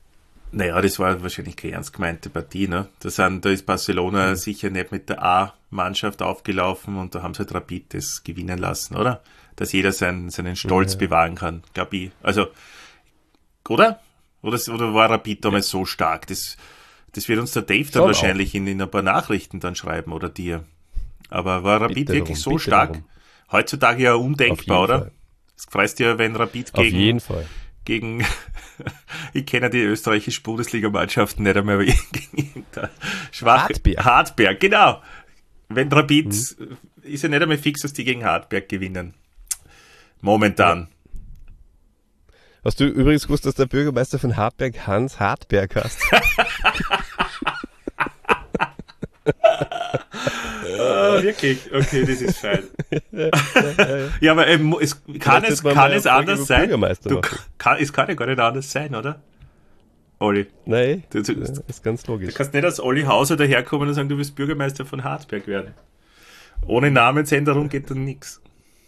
Naja, das war wahrscheinlich keine ernst gemeinte Partie, ne? Da, sind, da ist Barcelona mhm. sicher nicht mit der A-Mannschaft aufgelaufen und da haben sie halt Rapid das gewinnen lassen, oder? Dass jeder seinen, seinen Stolz ja. bewahren kann, glaube ich. Also, oder? Oder, oder war Rapid damals ja. so stark? Das, das wird uns der Dave dann Schon wahrscheinlich in, in ein paar Nachrichten dann schreiben oder dir. Aber war Rapid bitte wirklich darum, so stark? Darum. Heutzutage ja undenkbar, oder? Fall. Das freust dir, wenn Rapid gegen... Auf jeden Fall. Gegen, ich kenne die österreichischen Bundesligamannschaften nicht einmal, aber gegen schwache Hartberg. Hartberg, genau. Wenn Rapid, mhm. ist ja nicht einmal fix, dass die gegen Hartberg gewinnen. Momentan. Ja. Hast du übrigens gewusst, dass der Bürgermeister von Hartberg Hans Hartberg heißt? Oh, wirklich? Okay, das ist fein. ja, ja, ja. ja, aber ähm, es kann es, kann es anders sein. Du, kann, es kann ja gar nicht anders sein, oder? Olli. Nein, du, du, das ist ganz logisch. Du kannst nicht als Olli Hauser daherkommen und sagen, du willst Bürgermeister von Hartberg werden. Ohne Namensänderung geht dann nichts.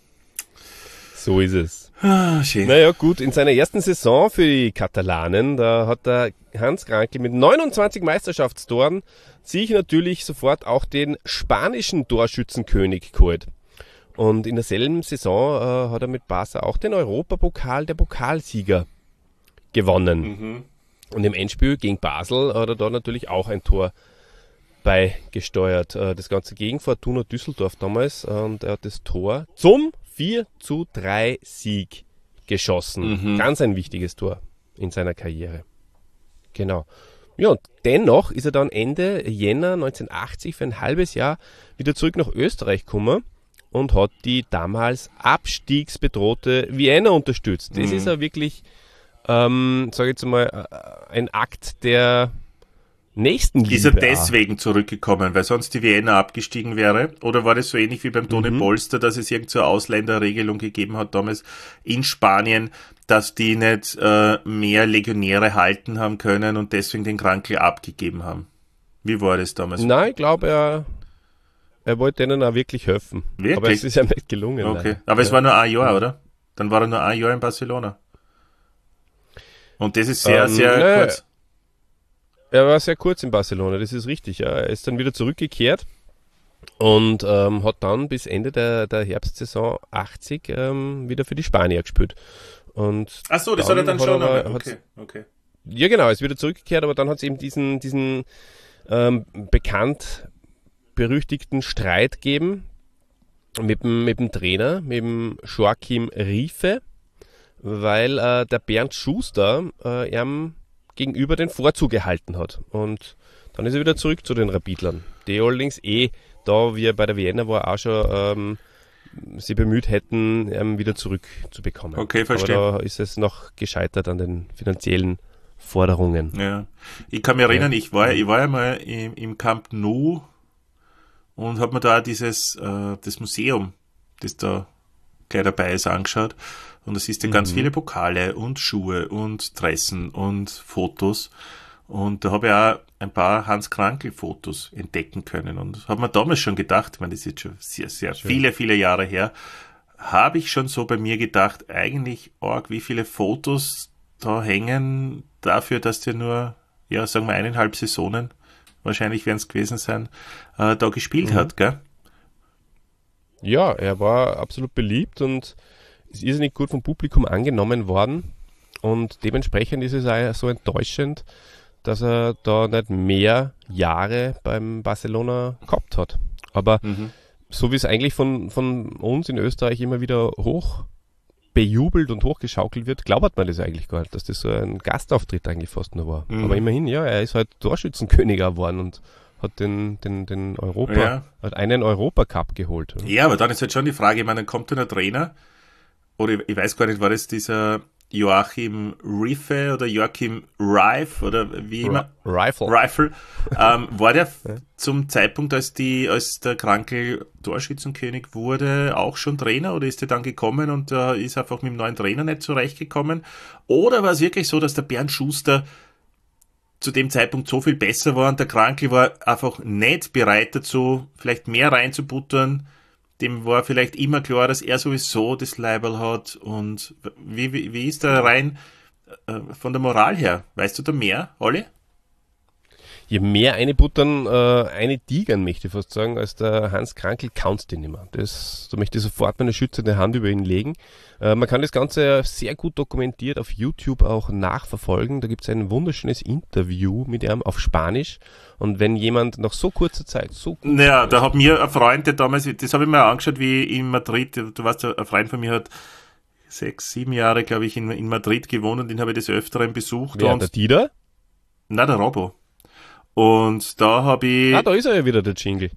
So ist es. Ah, schön. Naja, gut, in seiner ersten Saison für die Katalanen, da hat der Hans Krankl mit neunundzwanzig Meisterschaftstoren sich natürlich sofort auch den spanischen Torschützenkönig geholt. Und in derselben Saison äh, hat er mit Barca auch den Europapokal der Pokalsieger gewonnen. Mhm. Und im Endspiel gegen Basel hat er da natürlich auch ein Tor beigesteuert. Äh, das Ganze gegen Fortuna Düsseldorf damals. Und er hat das Tor zum vier zu drei Sieg geschossen. Mhm. Ganz ein wichtiges Tor in seiner Karriere. Genau. Ja, und dennoch ist er dann Ende Jänner neunzehnhundertachtzig für ein halbes Jahr wieder zurück nach Österreich gekommen und hat die damals abstiegsbedrohte Vienna unterstützt. Das mhm. ist ja wirklich, ähm, sage ich jetzt mal, ein Akt der Nächstenliebe. Ist er deswegen auch zurückgekommen, weil sonst die Vienna abgestiegen wäre? Oder war das so ähnlich wie beim Toni mhm. Polster, dass es irgendeine so Ausländerregelung gegeben hat damals in Spanien, dass die nicht äh, mehr Legionäre halten haben können und deswegen den Krankl abgegeben haben? Wie war das damals? Nein, ich glaube, er, er wollte denen auch wirklich helfen. Wirklich? Aber es ist ja nicht gelungen. Okay, leider. Aber es ja. war nur ein Jahr, oder? Dann war er nur ein Jahr in Barcelona. Und das ist sehr, ähm, sehr ne, kurz. Er war sehr kurz in Barcelona, das ist richtig. Ja. Er ist dann wieder zurückgekehrt und ähm, hat dann bis Ende der, der Herbstsaison achtzig ähm, wieder für die Spanier gespielt. Und ach so, das hat er dann hat schon. Er, okay, okay. Ja, genau, er ist wieder zurückgekehrt, aber dann hat es eben diesen, diesen ähm, bekannt berüchtigten Streit gegeben mit dem, mit dem Trainer, mit dem Joachim Riefe, weil äh, der Bernd Schuster äh, ihm gegenüber den Vorzug erhalten hat. Und dann ist er wieder zurück zu den Rapidlern, die allerdings eh, da wir bei der Vienna war, auch schon ähm, sie bemüht hätten, ähm, wieder zurückzubekommen. Okay, verstehe. Aber da ist es noch gescheitert an den finanziellen Forderungen. Ja, ich kann mich erinnern, ja. ich war ich war ja mal im, im Camp Nou und habe mir da dieses äh, das Museum, das da gleich dabei ist, angeschaut. Und da siehst du mhm. ganz viele Pokale und Schuhe und Dressen und Fotos. Und da habe ich auch ein paar Hans-Krankl-Fotos entdecken können. Und habe mir damals schon gedacht, ich meine, das ist jetzt schon sehr, sehr Schön. viele, viele Jahre her, habe ich schon so bei mir gedacht, eigentlich arg, wie viele Fotos da hängen dafür, dass der nur, ja, sagen wir eineinhalb Saisonen, wahrscheinlich werden es gewesen sein, äh, da gespielt mhm. hat, gell? Ja, er war absolut beliebt und ist irrsinnig gut vom Publikum angenommen worden und dementsprechend ist es auch so enttäuschend, dass er da nicht mehr Jahre beim Barcelona gehabt hat. Aber mhm. so wie es eigentlich von, von uns in Österreich immer wieder hoch bejubelt und hochgeschaukelt wird, glaubt man das eigentlich gar nicht, dass das so ein Gastauftritt eigentlich fast nur war. Mhm. Aber immerhin, ja, er ist halt Torschützenkönig geworden und hat den, den, den Europa, ja. hat einen Europacup geholt. Ja, aber dann ist halt schon die Frage, ich meine, dann kommt dann ein Trainer, oder ich, ich weiß gar nicht, war das dieser Joachim Riefe oder Joachim Reif oder wie immer? Rifle. Rifle. Ähm, war der ja. zum Zeitpunkt, als die, als der Krankl Torschützenkönig wurde, auch schon Trainer oder ist er dann gekommen und äh, ist einfach mit dem neuen Trainer nicht zurechtgekommen? Oder war es wirklich so, dass der Bernd Schuster zu dem Zeitpunkt so viel besser war und der Krankl war einfach nicht bereit dazu, vielleicht mehr reinzubuttern? Dem war vielleicht immer klar, dass er sowieso das Label hat und wie, wie, wie ist da rein äh, von der Moral her, weißt du da mehr, Olli? Je mehr eine buttern, äh, eine tigern, möchte ich fast sagen, als der Hans Krankl kannst du nicht mehr. Das, da möchte ich sofort meine schützende Hand über ihn legen. Äh, man kann das Ganze sehr gut dokumentiert auf YouTube auch nachverfolgen. Da gibt es ein wunderschönes Interview mit ihm auf Spanisch. Und wenn jemand nach so kurzer Zeit so gut... Naja, da hat mir ein Freund, der damals, das habe ich mir angeschaut, wie in Madrid, du weißt, ein Freund von mir hat sechs, sieben Jahre, glaube ich, in, in Madrid gewohnt und den habe ich des Öfteren besucht. Wer, und der Dieter? Nein, der Robo. Und da habe ich... Ah, da ist er ja wieder, der Jingle.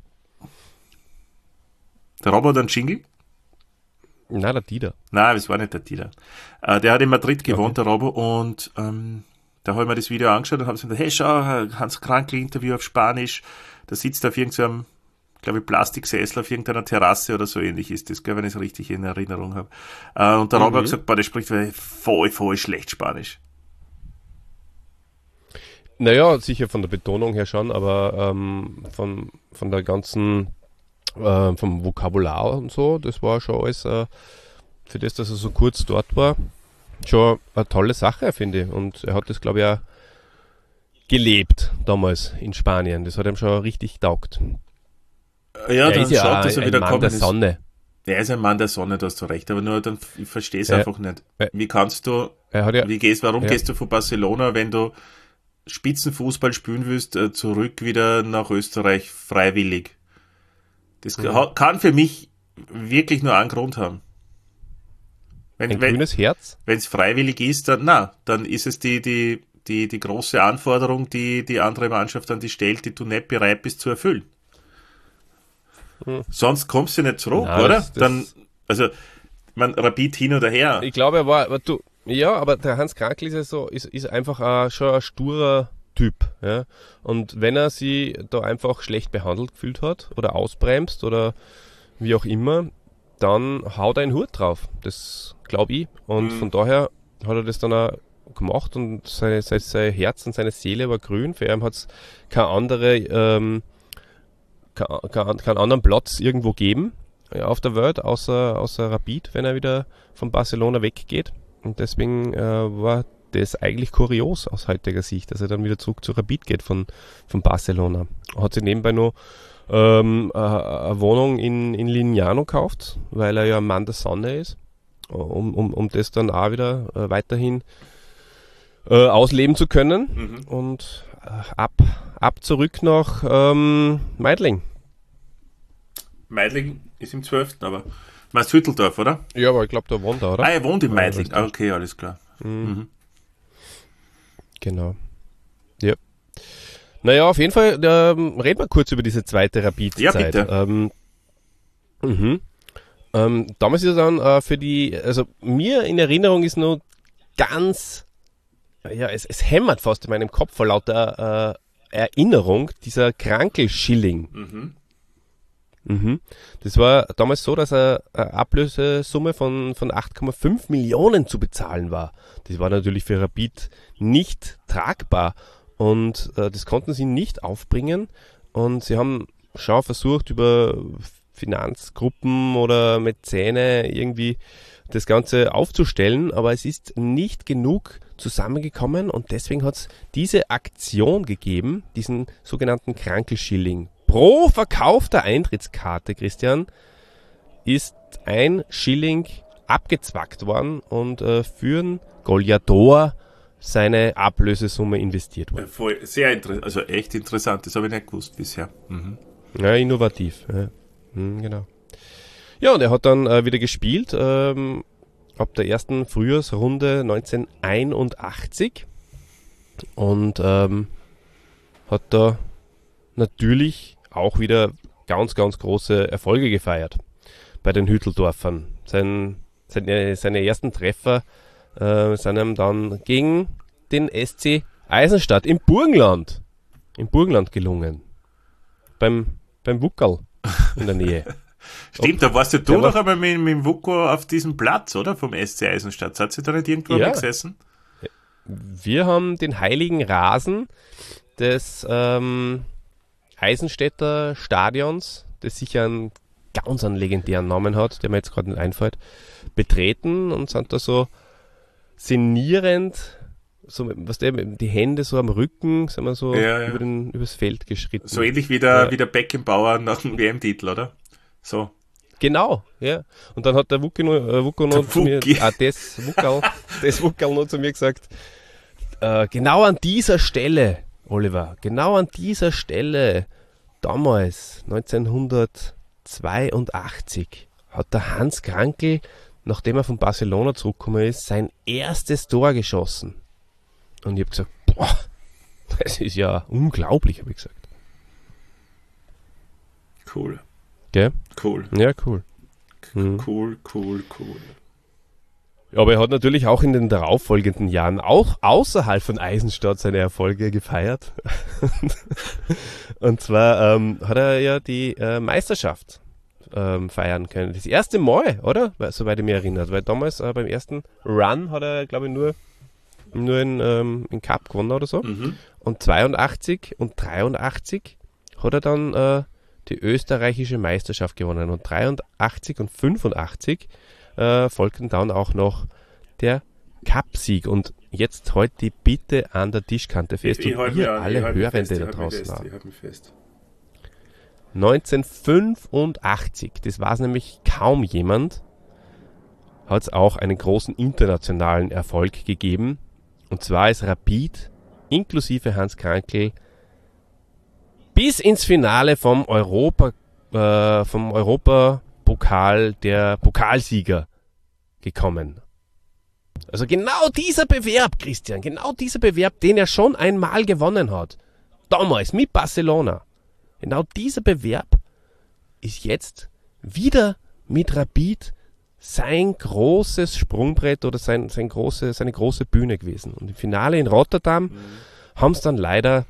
Der Robo hat einen Jingle? Nein, der Dieter. Nein, das war nicht der Dieter. Äh, der hat in Madrid gewohnt, Okay. der Robo, und ähm, da habe ich mir das Video angeschaut und habe gesagt, hey, schau, Hans Krankl-Interview auf Spanisch. Da sitzt er auf irgendeinem, glaube ich, Plastiksessel auf irgendeiner Terrasse oder so ähnlich ist das, gell, wenn ich es richtig in Erinnerung habe. Äh, und der Mhm. Robo hat gesagt, boah, der spricht voll, voll schlecht Spanisch. Naja, sicher von der Betonung her schon, aber ähm, von, von der ganzen, äh, vom Vokabular und so, das war schon alles, äh, für das, dass er so kurz dort war, schon eine tolle Sache, finde ich. Und er hat das, glaube ich, auch gelebt damals in Spanien. Das hat ihm schon richtig taugt. Ja, er dann ist ja schaut, auch dass er ein wieder Mann kommen der ist. Sonne. Er ist ein Mann der Sonne, da hast du recht, aber nur dann, ich verstehe es Ja. einfach nicht. Ja. Wie kannst du, Er hat ja, wie gehst, warum Ja. gehst du von Barcelona, wenn du Spitzenfußball spielen willst, äh, zurück wieder nach Österreich freiwillig? Das Mhm. ha- kann für mich wirklich nur einen Grund haben. ein Wenn wenn grünes Herz. es freiwillig ist, dann na, dann ist es die die die die große Anforderung, die die andere Mannschaft an dich stellt, die du nicht bereit bist zu erfüllen. Mhm. Sonst kommst du nicht zurück, Nein, oder? das- das- dann also man Rapid hin oder her. Ich glaube, er war, aber du, ja, aber der Hans Krankl ist ja so, ist, ist einfach auch schon ein sturer Typ, ja. Und wenn er sie da einfach schlecht behandelt gefühlt hat oder ausbremst oder wie auch immer, dann haut er einen Hut drauf. Das glaube ich. Und Mhm. von daher hat er das dann auch gemacht und seine, sein, sein Herz und seine Seele war grün. Für ihn hat es keine andere, ähm, keinen kein, keinen anderen Platz irgendwo geben ja, auf der Welt, außer, außer Rapid, wenn er wieder von Barcelona weggeht. Und deswegen äh, war das eigentlich kurios aus heutiger Sicht, dass er dann wieder zurück zu Rapid geht von, von Barcelona. Hat sich nebenbei noch ähm, äh, eine Wohnung in, in Lignano gekauft, weil er ja ein Mann der Sonne ist, um, um, um das dann auch wieder äh, weiterhin äh, ausleben zu können. Mhm. Und äh, ab, ab zurück nach ähm, Meidling. Meidling ist im zwölften aber meinst Hütteldorf, oder? Ja, aber ich glaube, da wohnt er, oder? Ah, er wohnt in Ja, Meidling. das Ah, okay, alles klar. Mhm. Genau. Ja. Naja, auf jeden Fall ähm, reden wir kurz über diese zweite Rapid-Zeit. Ja, bitte. Ähm, mhm. ähm, damals ist er dann äh, für die, also mir in Erinnerung ist nur ganz, ja, es, es hämmert fast in meinem Kopf vor lauter äh, Erinnerung, dieser Krankl-Schilling. Mhm. Mhm. Das war damals so, dass eine eine Ablösesumme von, von acht Komma fünf Millionen zu bezahlen war. Das war natürlich für Rapid nicht tragbar und äh, das konnten sie nicht aufbringen und sie haben schon versucht, über Finanzgruppen oder Mäzene irgendwie das Ganze aufzustellen, aber es ist nicht genug zusammengekommen und deswegen hat es diese Aktion gegeben, diesen sogenannten Krankl-Schilling. Pro verkaufter Eintrittskarte, Christian, ist ein Schilling abgezwackt worden und äh, für einen Goliathor seine Ablösesumme investiert worden. Ja, voll, sehr interessant, also echt interessant, das habe ich nicht gewusst bisher. Mhm. Ja, innovativ. Ja, hm, genau. Ja, und er hat dann äh, wieder gespielt, ähm, ab der ersten Frühjahrsrunde neunzehnhunderteinundachtzig und ähm, hat da natürlich auch wieder ganz, ganz große Erfolge gefeiert bei den Hütteldorfern. Sein, seine, seine ersten Treffer äh, sind ihm dann gegen den S C Eisenstadt im Burgenland, im Burgenland gelungen. Beim, beim Wuckerl in der Nähe. Stimmt, da warst ja du der doch war- einmal mit, mit dem Vuko auf diesem Platz, oder? Vom S C Eisenstadt. Hat sie da nicht irgendwo Ja. einmal gesessen? Wir haben den heiligen Rasen des ähm, Eisenstädter Stadions, das sicher einen ganz einen legendären Namen hat, der mir jetzt gerade nicht einfällt, betreten und sind da so sinnierend so, was der, die Hände so am Rücken, sind wir so Ja, ja. über den, übers Feld geschritten. So ähnlich wie der, Ja. wie der Beckenbauer nach dem W M-Titel, oder? So. Genau, ja. Und dann hat der Wucki noch, äh, Wucko noch Der zu mir, Wucki. ah, das Wuckerl, das Wuckerl noch zu mir gesagt, äh, genau an dieser Stelle, Oliver, genau an dieser Stelle, damals, neunzehnhundertzweiundachtzig, hat der Hans Krankl, nachdem er von Barcelona zurückgekommen ist, sein erstes Tor geschossen. Und ich habe gesagt, boah, das ist ja unglaublich, habe ich gesagt. Cool. Gell? Cool. Ja, cool. Mhm. Cool, cool, cool. Ja, aber er hat natürlich auch in den darauffolgenden Jahren auch außerhalb von Eisenstadt seine Erfolge gefeiert. Und zwar ähm, hat er ja die äh, Meisterschaft ähm, feiern können. Das erste Mal, oder? Weil- Soweit ich mich erinnert. Weil damals äh, beim ersten Run hat er, glaube ich, nur, nur in, ähm, in Cup gewonnen oder so. Mhm. Und zweiundachtzig und dreiundachtzig hat er dann äh, die österreichische Meisterschaft gewonnen. Und dreiundachtzig und fünfundachtzig äh, folgten dann auch noch der Cup-Sieg. Und jetzt heute die Bitte an der Tischkante fest. Und halt ihr mich an, alle ich halt mich Hörende fest, ich da halt mich draußen fest, auch. ich halt mich fest. neunzehnhundertfünfundachtzig, das war es nämlich kaum jemand, hat es auch einen großen internationalen Erfolg gegeben. Und zwar ist Rapid inklusive Hans Krankl bis ins Finale vom Europa, äh, vom Europapokal der Pokalsieger gekommen. Also genau dieser Bewerb, Christian, genau dieser Bewerb, den er schon einmal gewonnen hat. Damals mit Barcelona. Genau dieser Bewerb ist jetzt wieder mit Rapid sein großes Sprungbrett oder sein, sein große, seine große Bühne gewesen. Und im Finale in Rotterdam Mhm. haben es dann leider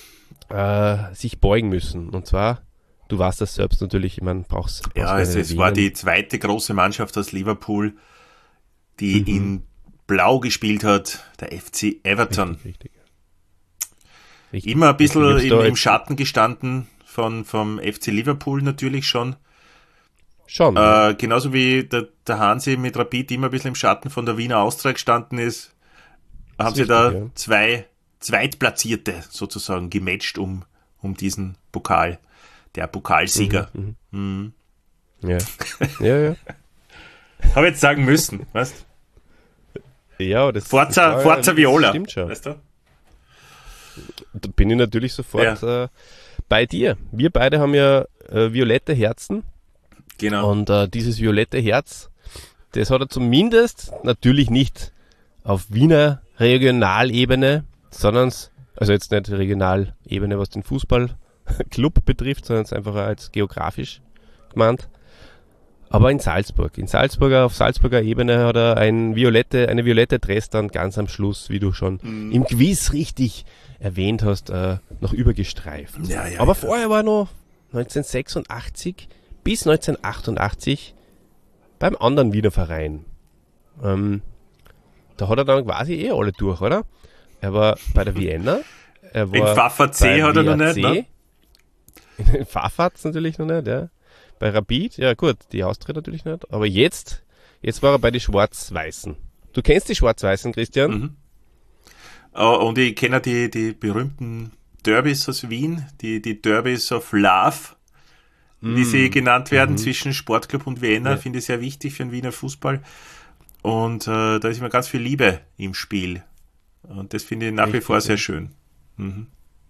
äh, sich beugen müssen. Und zwar, du warst das selbst natürlich, ich meine, brauchst brauchst Ja, gar es, nicht es war erwähnen. die zweite große Mannschaft aus Liverpool, die Mhm. in Blau gespielt hat, der F C Everton. Richtig, richtig. Richtig. Immer ein bisschen Ich hab's im, da im jetzt Schatten gestanden von, vom F C Liverpool natürlich schon. Schon. Äh, genauso wie der, der Hansi mit Rapid immer ein bisschen im Schatten von der Wiener Austria gestanden ist, haben ist sie da richtig, ja. zwei Zweitplatzierte sozusagen gematcht um, um diesen Pokal, der Pokalsieger. Mhm, Mhm. ja. ja, ja. Habe jetzt sagen müssen, weißt Ja, das, Forza, das war- Forza das Viola. Stimmt schon. Weißt du? Da bin ich natürlich sofort äh, bei dir. Wir beide haben ja äh, violette Herzen Genau. und äh, dieses violette Herz, das hat er zumindest natürlich nicht auf Wiener Regionalebene, sondern, s- also jetzt nicht Regionalebene, was den Fußballclub betrifft, sondern es einfach als geografisch gemeint. Aber in Salzburg. In Salzburger, auf Salzburger Ebene hat er ein violette, eine violette Dress dann ganz am Schluss, wie du schon Mhm. im Quiz richtig erwähnt hast, äh, noch übergestreift. Ja, ja, Aber ja. vorher war noch neunzehnhundertsechsundachtzig bis neunzehnhundertachtundachtzig beim anderen Wiener Verein. Ähm, da hat er dann quasi eh alle durch, oder? Er war bei der Vienna. Er In war Pfaffer C bei hat er noch W A C. nicht, ne? In Pfaffert's natürlich noch nicht, ja. Bei Rapid, ja gut, die Austria natürlich nicht. Aber jetzt, jetzt war er bei den Schwarz-Weißen. Du kennst die Schwarz-Weißen, Christian? Mhm. Äh, Und ich kenne die, die berühmten Derbys aus Wien, die, die Derbys of Love, wie sie genannt werden, zwischen Sportclub und Vienna, Ja. finde ich sehr wichtig für den Wiener Fußball. Und äh, da ist immer ganz viel Liebe im Spiel. Und das finde ich nach wie Richtig, vor sehr ja. schön. Mhm.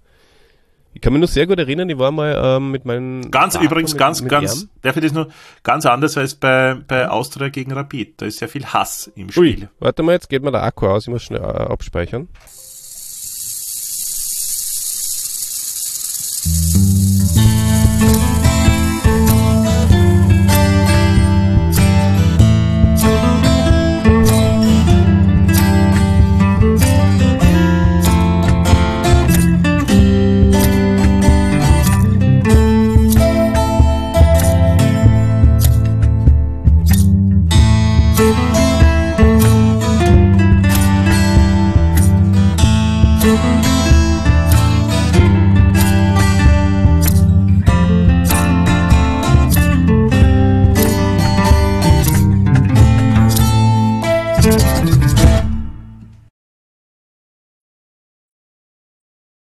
Ich kann mich noch sehr gut erinnern, ich war mal ähm, mit meinem Ganz Vater, übrigens, mit, ganz, mit ganz, ihm. darf ich das nur, ganz anders als bei, bei Austria gegen Rapid. Da ist sehr viel Hass im Ui, Spiel. warte mal, jetzt geht mir der Akku aus, ich muss schnell äh, abspeichern. Thank you.